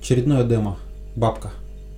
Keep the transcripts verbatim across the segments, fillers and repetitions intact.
Очередное демо. Бабка.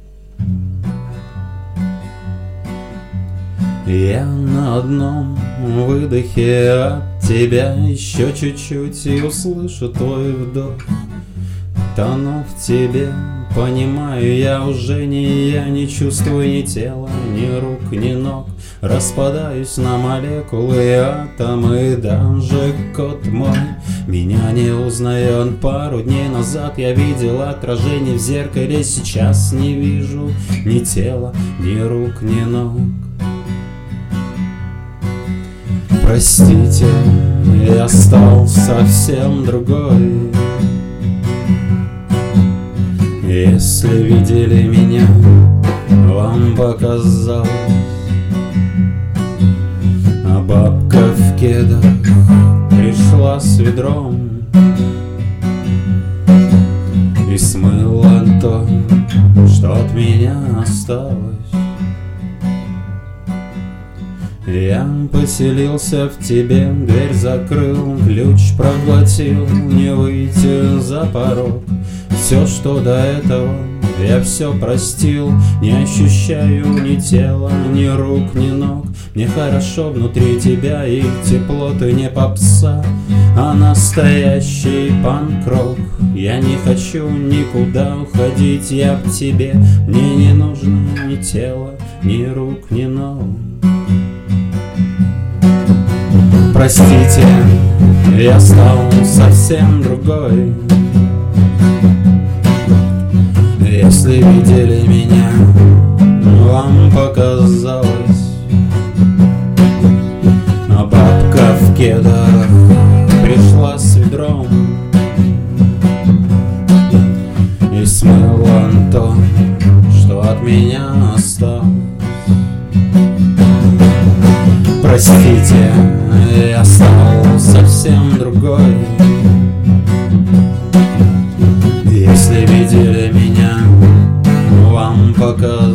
Я на одном выдохе от тебя еще чуть-чуть и услышу твой вдох. Тону в тебе, понимаю, я уже не я, не чувствую ни тела, ни рук, ни ног. Распадаюсь на молекулы и атомы, даже кот мой меня не узнает. Пару дней назад я видел отражение в зеркале, сейчас не вижу ни тела, ни рук, ни ног. Простите, я стал совсем другой. Если видели меня, вам показалось. А бабка в кедах пришла с ведром и смыла то, что от меня осталось. Я поселился в тебе, дверь закрыл, ключ проглотил, не выйти за порог. Все, что до этого, я все простил. Не ощущаю ни тела, ни рук, ни ног. Мне хорошо внутри тебя, и тепло, ты не попса, а настоящий панк-рок. Я не хочу никуда уходить, я к тебе. Мне не нужно ни тела, ни рук, ни ног. Простите, я стал совсем другой. Если видели меня, вам показалось. А бабка в кедах пришла с ведром и смыла то, что от меня осталось. Простите, я стал совсем другой. Если видели меня, вам показалось.